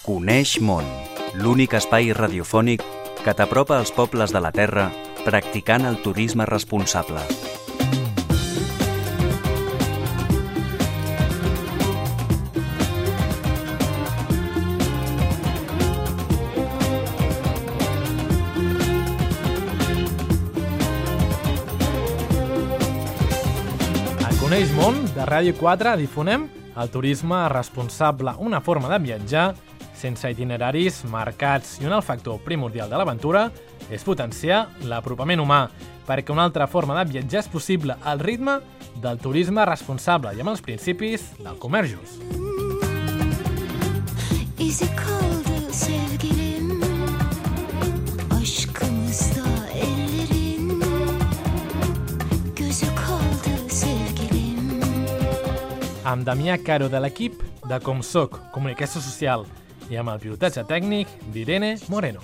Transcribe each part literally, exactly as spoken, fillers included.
Coneix món, l'únic espai radiofònic que t'apropa als pobles de la Terra practicant el turisme responsable. A Coneix món, de Ràdio quatre, difonem el turisme responsable, una forma de viatjar sense itineraris marcats, i un altre factor primordial de l'aventura és potenciar l'apropament humà, perquè una altra forma de viatjar és possible al ritme del turisme responsable i amb els principis del comerç just. İzi kaldı sevgilim, aşkımızda ellerin, gözü kaldı sevgilim. Amb Damià Caro de l'equip de Com Soc, Comunicació Social, i amb el pilotatge tècnic d'Irene Moreno.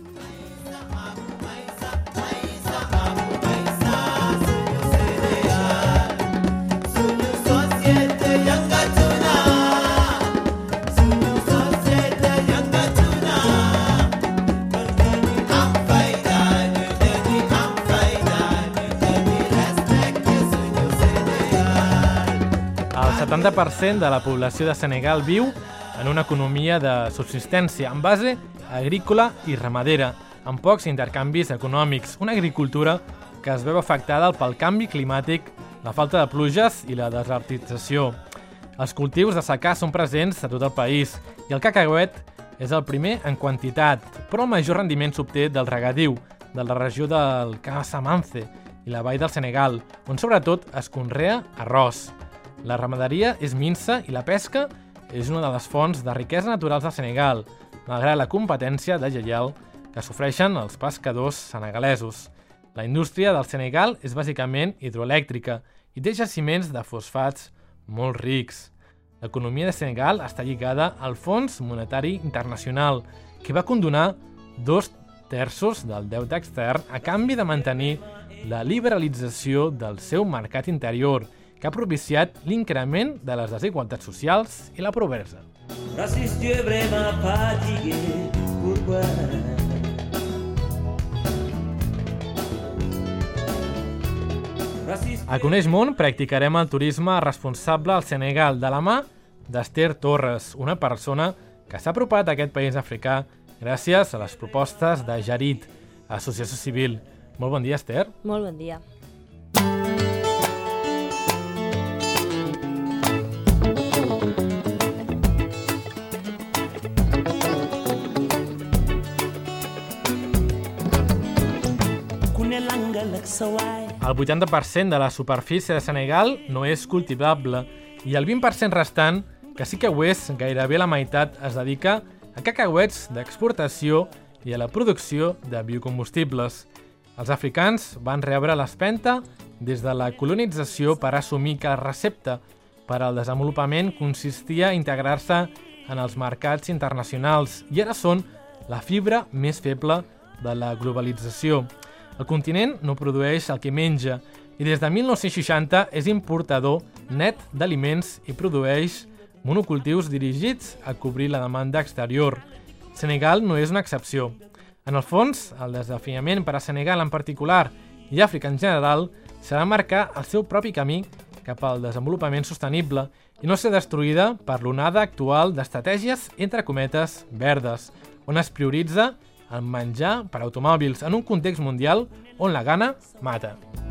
El setanta per cent de la població de Senegal viu en una economia de subsistència en base agrícola i ramadera, amb pocs intercanvis econòmics, una agricultura que es veu afectada pel canvi climàtic, la falta de pluges i la desertització. Els cultius de secà són presents a tot el país i el cacauet és el primer en quantitat, però el major rendiment s'obté del regadiu, de la regió del Casamance i la vall del Senegal, on sobretot es conrea arròs. La ramaderia és minsa i la pesca és una de les fonts de riquesa naturals del Senegal, malgrat la competència deslleial que sofreixen els pescadors senegalesos. La indústria del Senegal és bàsicament hidroelèctrica i té jaciments de fosfats molt rics. L'economia de Senegal està lligada al Fons Monetari Internacional, que va condonar dos terços del deute extern a canvi de mantenir la liberalització del seu mercat interior, que ha propiciat l'increment de les desigualtats socials i la pobresa. A Coneix món practicarem el turisme responsable al Senegal de la mà d'Esther Torres, una persona que s'ha apropat a aquest país africà gràcies a les propostes de Jarit, Associació Civil. Molt bon dia, Esther. Molt bon dia. El vuitanta per cent de la superfície de Senegal no és cultivable i el vint per cent restant, que sí que ho és, gairebé la meitat, es dedica a cacauets d'exportació i a la producció de biocombustibles. Els africans van rebre l'espenta des de la colonització per assumir que la recepta per al desenvolupament consistia a integrar-se en els mercats internacionals i ara són la fibra més feble de la globalització. El continent no produeix el que menja i des de mil nou-cents seixanta és importador net d'aliments i produeix monocultius dirigits a cobrir la demanda exterior. Senegal no és una excepció. En el fons, el desafiament per a Senegal en particular i Àfrica en general serà marcar el seu propi camí cap al desenvolupament sostenible i no ser destruïda per l'onada actual d'estratègies, entre cometes, verdes, on es prioritza el menjar per automòbils en un context mundial on la gana mata.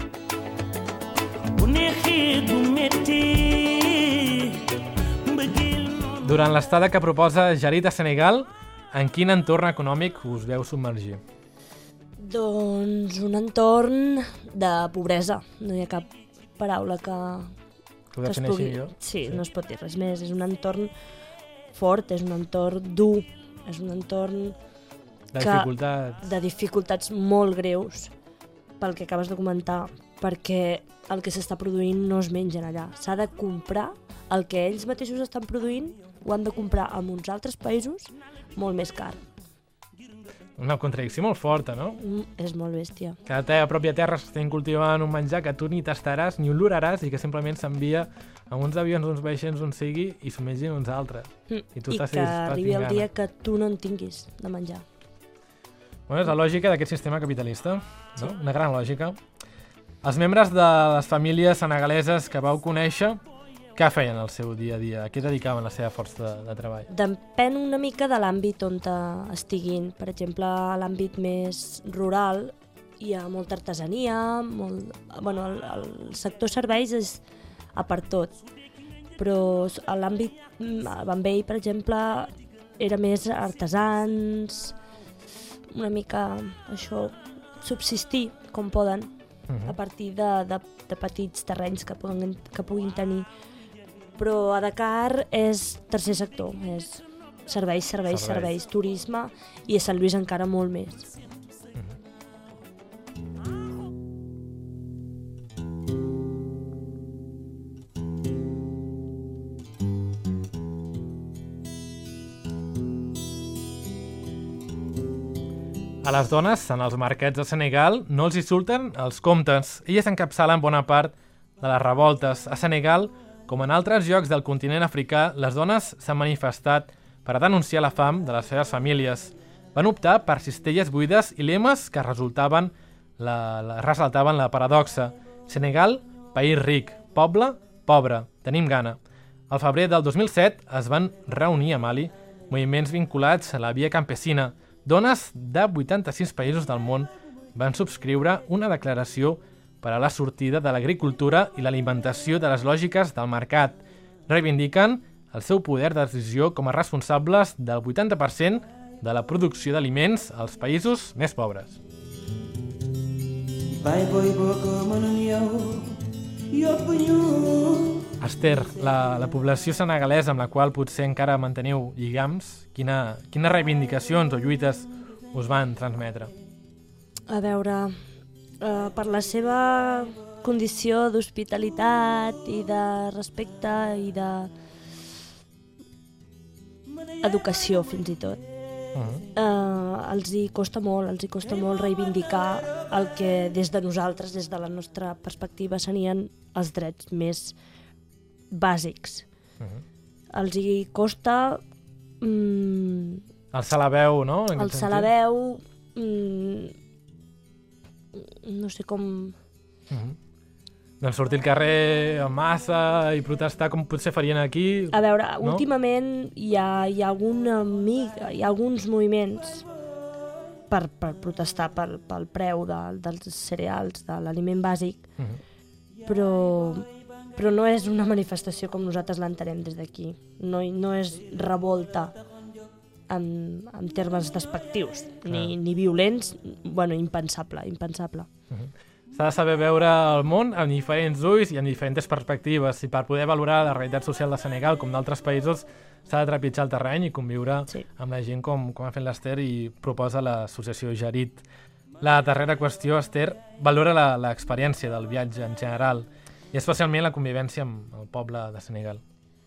Durant l'estada que proposa Jarit a Senegal, en quin entorn econòmic us veu submergir? Doncs un entorn de pobresa. No hi ha cap paraula que, Que ho que es defineixi pugui... millor? Sí, no es pot dir res més. És un entorn fort, és un entorn dur, és un entorn De que- dificultats? de dificultats molt greus pel que acabes de comentar, perquè el que s'està produint no es mengen allà. S'ha de comprar el que ells mateixos estan produint, ho han de comprar en uns altres països molt més car. Una contradicció molt forta, no? Mm, és molt bèstia. Que a la teva pròpia terra s'estan cultivant un menjar que tu ni tastaràs ni oloraràs i que simplement s'envia amb uns avions, uns vaixells, on sigui, i s'ho mengin uns altres. Mm. I tu I estàs que estàs arribi el tingant. dia que tu no en tinguis de menjar. Bueno, és la lògica d'aquest sistema capitalista, no? Una gran lògica. Els membres de les famílies senegaleses que vau conèixer, què feien el seu dia a dia? A què dedicaven la seva força de, de treball? Depèn una mica de l'àmbit on te- estiguin. Per exemple, a l'àmbit més rural hi ha molta artesania, molt... bueno, el, el sector serveis és a per tot, però a l'àmbit a Bambell, per exemple, era més artesans, una mica això, subsistir com poden, Uh-huh. a partir de, de, de petits terrenys que puguin, que puguin tenir. Però a Dakar és tercer sector, és serveis, serveis, Serveis. serveis, turisme, i a Sant Lluís encara molt més. A les dones, en els mercats de Senegal, no els hi surten els comptes. Elles encapçalen bona part de les revoltes. A Senegal, com en altres llocs del continent africà, les dones s'han manifestat per a denunciar la fam de les seves famílies. Van optar per cistelles buides i lemes que resultaven la, la, ressaltaven la paradoxa. Senegal, país ric. Poble, pobre. Tenim gana. Al febrer del dos mil set es van reunir a Mali moviments vinculats a la via campesina. Dones de vuitanta-sis països del món van subscriure una declaració per a la sortida de l'agricultura i l'alimentació de les lògiques del mercat. Reivindiquen el seu poder de decisió com a responsables del vuitanta per cent de la producció d'aliments als països més pobres. Esther, la, la població senegalesa amb la qual potser encara manteniu lligams, quina, quines reivindicacions o lluites us van transmetre? A veure, eh, per la seva condició d'hospitalitat i de respecte i de educació, fins i tot. Uh-huh. Eh, els hi costa molt, els hi costa molt reivindicar el que des de nosaltres, des de la nostra perspectiva, serien els drets més bàsics. Uh-huh. Els hi costa mm, Alçar la veu, no? En aquest alçar la sentit? veu, mm, no sé com... Uh-huh. Doncs sortir al carrer en massa i protestar com potser farien aquí... A veure, no? últimament hi ha, hi ha, alguna mica, hi ha alguns moviments per, per protestar pel, pel preu de, dels cereals, de l'aliment bàsic, Uh-huh. però, però no és una manifestació com nosaltres l'entenem des d'aquí. No, no és revolta en, en termes despectius, ni, Clar. ni violents, bueno, impensable, impensable. Uh-huh. S'ha de saber veure el món amb diferents ulls i amb diferents perspectives, i per poder valorar la realitat social de Senegal com d'altres països s'ha de trepitjar el terreny i conviure Sí. amb la gent com, com ha fet l'Ester i proposa l'associació Jarit. La darrera qüestió, Esther, valora la- l'experiència del viatge en general i especialment la convivència amb el poble de Senegal.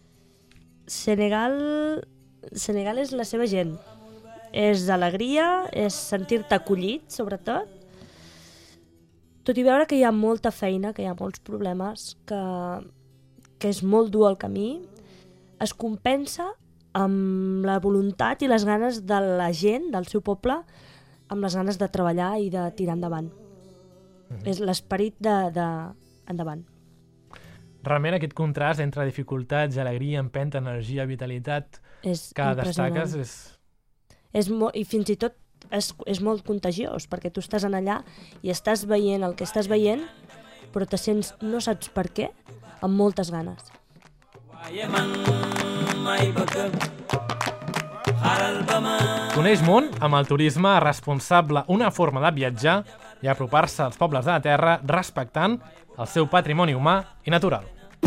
Senegal, Senegal és la seva gent. És alegria, és sentir-te acollit, sobretot. Tot i veure que hi ha molta feina, que hi ha molts problemes, que, que és molt dur el camí, es compensa amb la voluntat i les ganes de la gent, del seu poble, amb les ganes de treballar i de tirar endavant. Mhm. És l'esperit de, de endavant. Realment aquest contrast entre dificultats, alegria, empenta, energia, vitalitat És que impressionant. destaques és... És mo I fins i tot és, és molt contagiós, perquè tu estàs en allà i estàs veient el que estàs veient, però te sents, no saps per què, amb moltes ganes. Coneix món amb el turisme responsable, una forma de viatjar i apropar-se als pobles de la terra respectant el seu patrimoni humà i natural.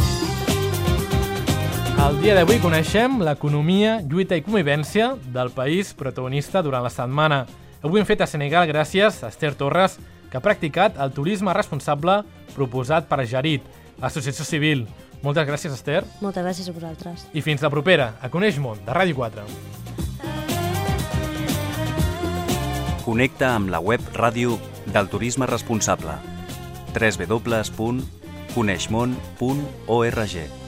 El dia d'avui coneixem l'economia, lluita i convivència del país protagonista durant la setmana. Avui hem fet a Senegal gràcies a Esther Torres, que ha practicat el turisme responsable proposat per Jarit, l'associació civil. Moltes gràcies, Esther, Moltes gràcies a vosaltres. i fins la propera, a Coneix Món, de Ràdio quatre. Connecta amb la web ràdio del turisme responsable. w w w punt coneixmon punt org